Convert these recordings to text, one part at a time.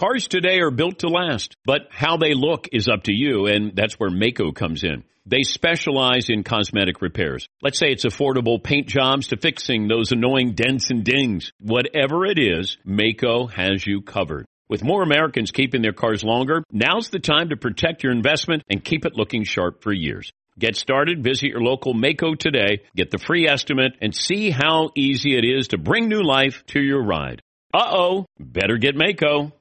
Cars today are built to last, but how they look is up to you, and that's where Maaco comes in. They specialize in cosmetic repairs. Let's say it's affordable paint jobs to fixing those annoying dents and dings. Whatever it is, Maaco has you covered. With more Americans keeping their cars longer, now's the time to protect your investment and keep it looking sharp for years. Get started, visit your local Maaco today, get the free estimate, and see how easy it is to bring new life to your ride. Better get Maaco.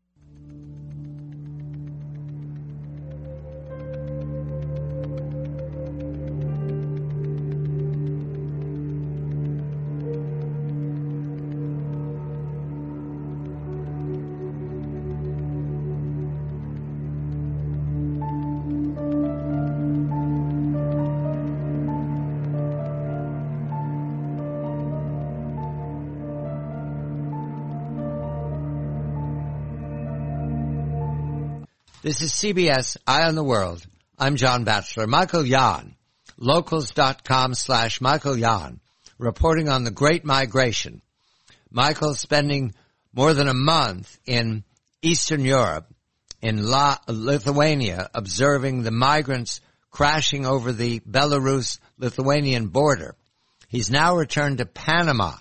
This is CBS Eye on the World. I'm John Batchelor. Michael Yon, locals.com/Michael Yon, reporting on the Great Migration. Michael spending more than a month in Eastern Europe, in Lithuania, observing the migrants crashing over the Belarus-Lithuanian border. He's now returned to Panama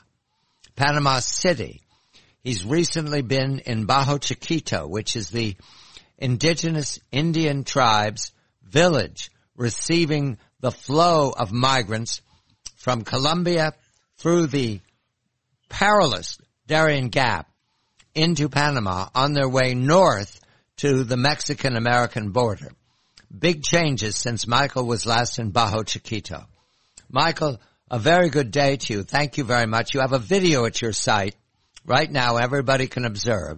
City. He's recently been in Bajo Chiquito, which is the indigenous Indian tribes' village receiving the flow of migrants from Colombia through the perilous Darien Gap into Panama on their way north to the Mexican-American border. Big changes since Michael was last in Bajo Chiquito. Michael, a very good day to you. Thank you very much. You have a video at your site right now everybody can observe.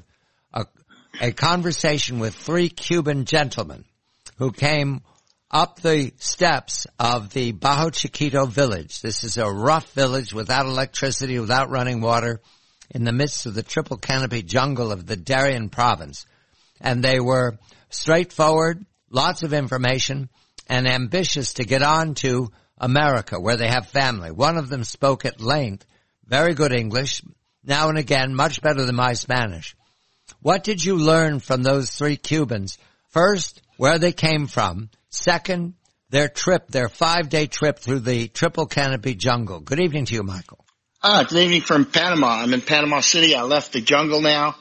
A conversation with three Cuban gentlemen who came up the steps of the Bajo Chiquito village. This is a rough village without electricity, without running water, in the midst of the triple canopy jungle of the Darien province. And they were straightforward, lots of information, and ambitious to get on to America, where they have family. One of them spoke at length, very good English, now and again, much better than my Spanish. What did you learn from those three Cubans? First, where they came from. Second, their 5-day trip through the triple canopy jungle. Good evening to you, Michael. Good evening from Panama. I'm in Panama City. I left the jungle now.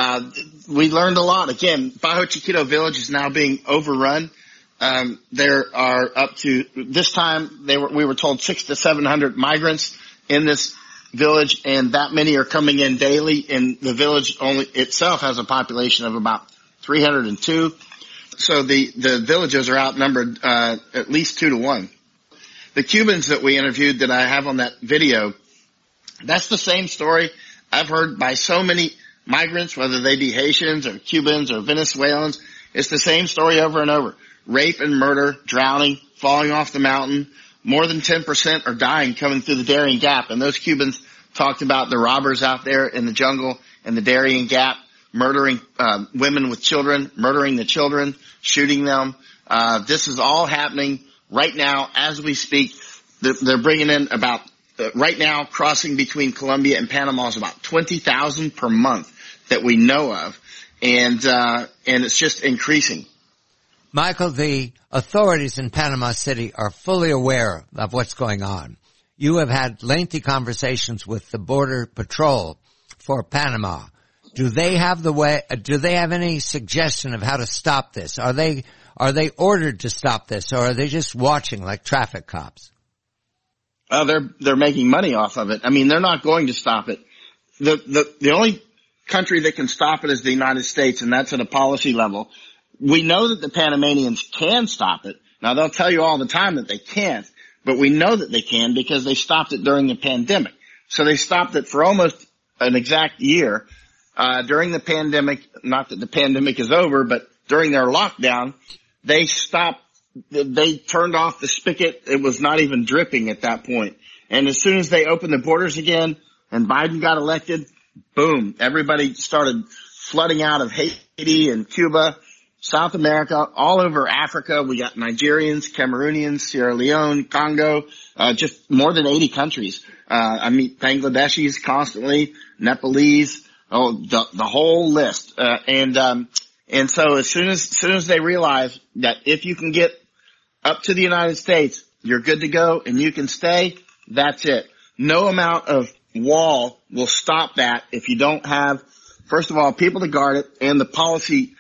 We learned a lot. Again, Bajo Chiquito village is now being overrun. There are up to, this time we were told 600 to 700 migrants in this village, and that many are coming in daily, and the village only itself has a population of about 302. So the villages are outnumbered at least 2 to 1. The Cubans that we interviewed that I have on that video, that's the same story I've heard by so many migrants, whether they be Haitians or Cubans or Venezuelans. It's the same story over and over. Rape and murder, drowning, falling off the mountain. More than 10% are dying coming through the Darien Gap. And those Cubans talked about the robbers out there in the jungle and the Darien Gap, murdering women with children, murdering the children, shooting them. This is all happening right now as we speak. They're bringing in about, right now, crossing between Colombia and Panama is about 20,000 per month that we know of. And it's just increasing. Michael, the authorities in Panama City are fully aware of what's going on. You have had lengthy conversations with the Border Patrol for Panama. Do they have any suggestion of how to stop this? Are they ordered to stop this, or are they just watching like traffic cops? They're making money off of it. I mean, they're not going to stop it. The only country that can stop it is the United States, and that's at a policy level. We know that the Panamanians can stop it. Now, they'll tell you all the time that they can't, but we know that they can because they stopped it during the pandemic. So they stopped it for almost an exact year. During the pandemic, not that the pandemic is over, but during their lockdown, they turned off the spigot. It was not even dripping at that point. And as soon as they opened the borders again and Biden got elected, boom, everybody started flooding out of Haiti and Cuba, South America, all over Africa. We got Nigerians, Cameroonians, Sierra Leone, Congo, just more than 80 countries. I meet Bangladeshis constantly, Nepalese, the whole list. And so as soon as they realize that if you can get up to the United States, you're good to go and you can stay, that's it. No amount of wall will stop that if you don't have, first of all, people to guard it and the policy,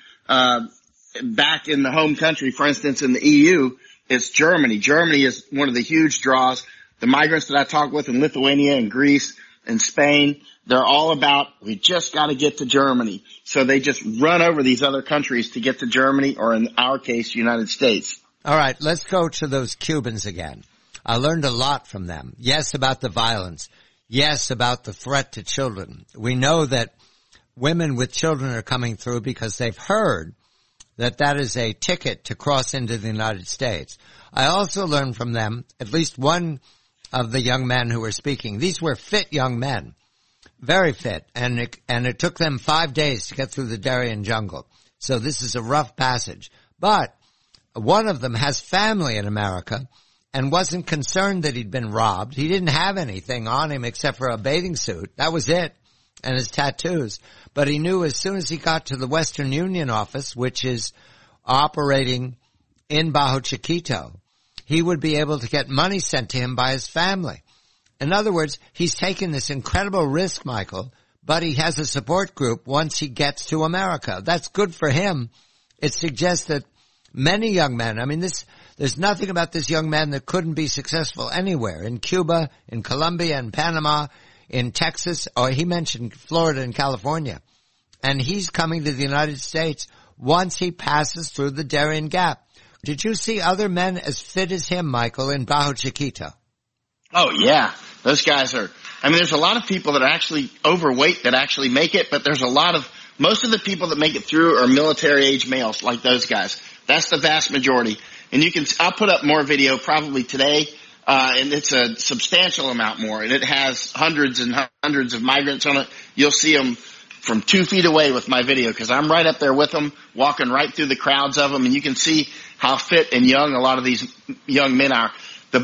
back in the home country. For instance, in the EU, it's Germany. Germany is one of the huge draws. The migrants that I talk with in Lithuania and Greece and Spain, they're all about, we just got to get to Germany. So they just run over these other countries to get to Germany, or in our case, United States. All right, let's go to those Cubans again. I learned a lot from them. Yes, about the violence. Yes, about the threat to children. We know that women with children are coming through because they've heard that that is a ticket to cross into the United States. I also learned from them, at least one of the young men who were speaking, these were fit young men, very fit, and it took them 5 days to get through the Darien jungle. So this is a rough passage. But one of them has family in America and wasn't concerned that he'd been robbed. He didn't have anything on him except for a bathing suit. That was it. And his tattoos. But he knew as soon as he got to the Western Union office, which is operating in Bajo Chiquito, he would be able to get money sent to him by his family. In other words, he's taken this incredible risk, Michael, but he has a support group once he gets to America. That's good for him. It suggests that many young men, there's nothing about this young man that couldn't be successful anywhere, in Cuba, in Colombia, in Panama, in Texas, or he mentioned Florida and California. And he's coming to the United States once he passes through the Darien Gap. Did you see other men as fit as him, Michael, in Bajo Chiquito? Oh, yeah. Those guys are, there's a lot of people that are actually overweight that actually make it, but most of the people that make it through are military age males like those guys. That's the vast majority. And I'll put up more video probably today. And it's a substantial amount more, and it has hundreds and hundreds of migrants on it. You'll see them from 2 feet away with my video, because I'm right up there with them, walking right through the crowds of them, and you can see how fit and young a lot of these young men are.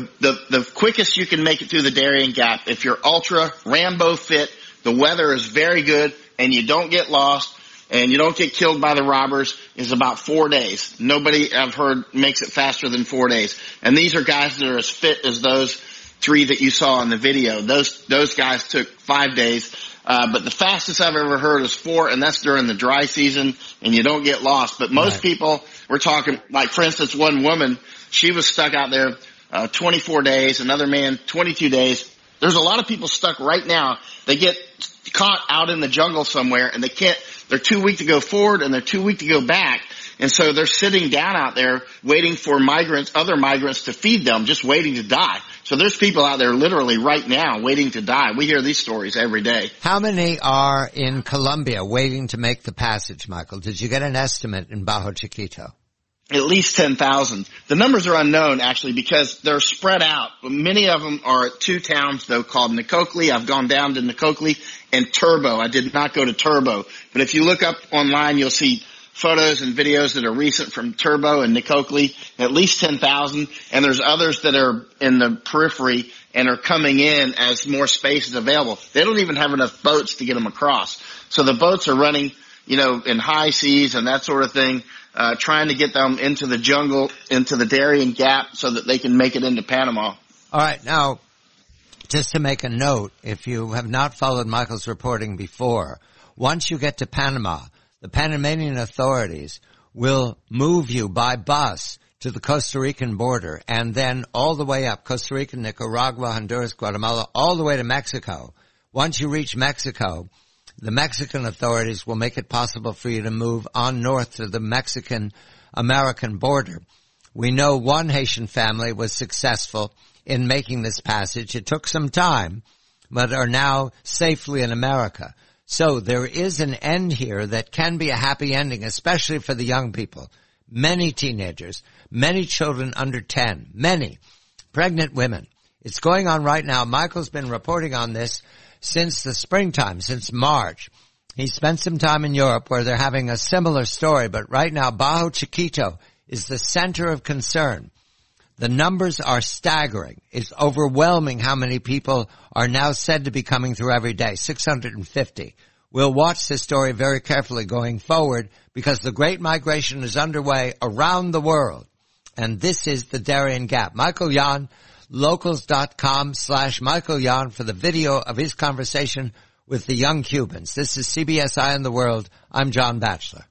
The quickest you can make it through the Darien Gap, if you're ultra Rambo fit, the weather is very good, and you don't get lost, and you don't get killed by the robbers, is about 4 days. Nobody I've heard makes it faster than 4 days. And these are guys that are as fit as those 3 that you saw in the video. Those guys took 5 days. But the fastest I've ever heard is 4, and that's during the dry season, and you don't get lost. But most people, we're talking, like for instance, one woman, she was stuck out there 24 days, another man 22 days. There's a lot of people stuck right now. They get caught out in the jungle somewhere, and they're too weak to go forward and they're too weak to go back. And so they're sitting down out there waiting for other migrants to feed them, just waiting to die. So there's people out there literally right now waiting to die. We hear these stories every day. How many are in Colombia waiting to make the passage, Michael? Did you get an estimate in Bajo Chiquito? At least 10,000. The numbers are unknown, actually, because they're spread out. Many of them are at 2 towns, though, called Nicoclí. I've gone down to Nicoclí, and Turbo. I did not go to Turbo. But if you look up online, you'll see photos and videos that are recent from Turbo and Nicoclí, at least 10,000. And there's others that are in the periphery and are coming in as more space is available. They don't even have enough boats to get them across. So the boats are running, in high seas and that sort of thing, trying to get them into the jungle, into the Darien Gap, so that they can make it into Panama. All right. Now, just to make a note, if you have not followed Michael's reporting before, once you get to Panama, the Panamanian authorities will move you by bus to the Costa Rican border, and then all the way up, Costa Rica, Nicaragua, Honduras, Guatemala, all the way to Mexico. Once you reach Mexico, the Mexican authorities will make it possible for you to move on north to the Mexican-American border. We know one Haitian family was successful in making this passage. It took some time, but are now safely in America. So there is an end here that can be a happy ending, especially for the young people. Many teenagers, many children under 10, many pregnant women. It's going on right now. Michael's been reporting on this since the springtime, since March. He spent some time in Europe where they're having a similar story, but right now Bajo Chiquito is the center of concern. The numbers are staggering. It's overwhelming how many people are now said to be coming through every day, 650. We'll watch this story very carefully going forward because the Great Migration is underway around the world. And this is the Darien Gap. Michael Yon, locals.com/Michael Yon for the video of his conversation with the young Cubans. This is CBS Eye on the World. I'm John Batchelor.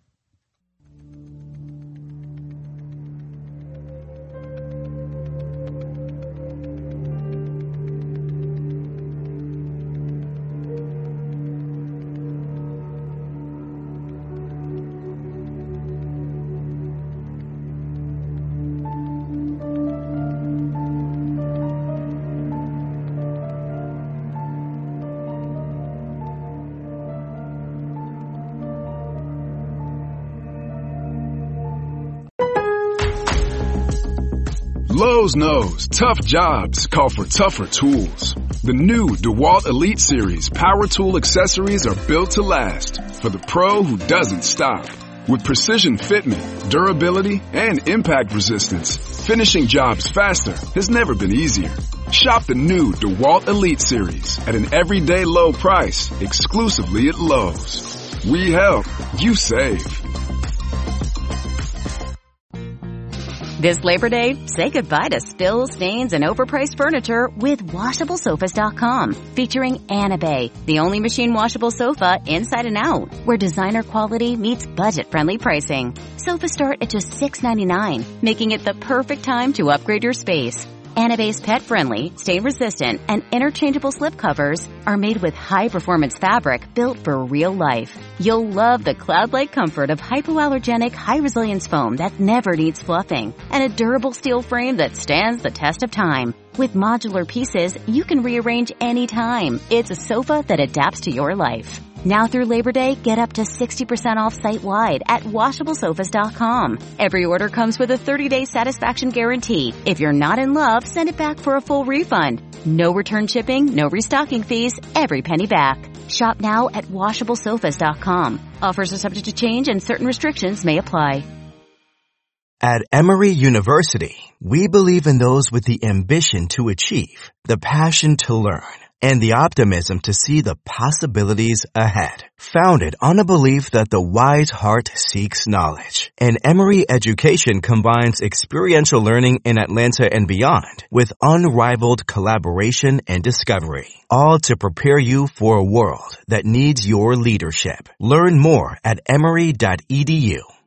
Lowe's knows tough jobs call for tougher tools. The new DeWalt Elite Series power tool accessories are built to last for the pro who doesn't stop. With precision fitment, durability, and impact resistance, finishing jobs faster has never been easier. Shop the new DeWalt Elite Series at an everyday low price exclusively at Lowe's. We help, you save. This Labor Day, say goodbye to spills, stains, and overpriced furniture with WashableSofas.com, featuring Anabay, the only machine washable sofa inside and out, where designer quality meets budget-friendly pricing. Sofas start at just $6.99, making it the perfect time to upgrade your space. Anabay's pet-friendly, stain-resistant, and interchangeable slipcovers are made with high-performance fabric built for real life. You'll love the cloud-like comfort of hypoallergenic, high-resilience foam that never needs fluffing, and a durable steel frame that stands the test of time. With modular pieces, you can rearrange anytime. It's a sofa that adapts to your life. Now through Labor Day, get up to 60% off site-wide at WashableSofas.com. Every order comes with a 30-day satisfaction guarantee. If you're not in love, send it back for a full refund. No return shipping, no restocking fees, every penny back. Shop now at WashableSofas.com. Offers are subject to change and certain restrictions may apply. At Emory University, we believe in those with the ambition to achieve, the passion to learn, and the optimism to see the possibilities ahead. Founded on a belief that the wise heart seeks knowledge, and Emory education combines experiential learning in Atlanta and beyond with unrivaled collaboration and discovery, all to prepare you for a world that needs your leadership. Learn more at emory.edu.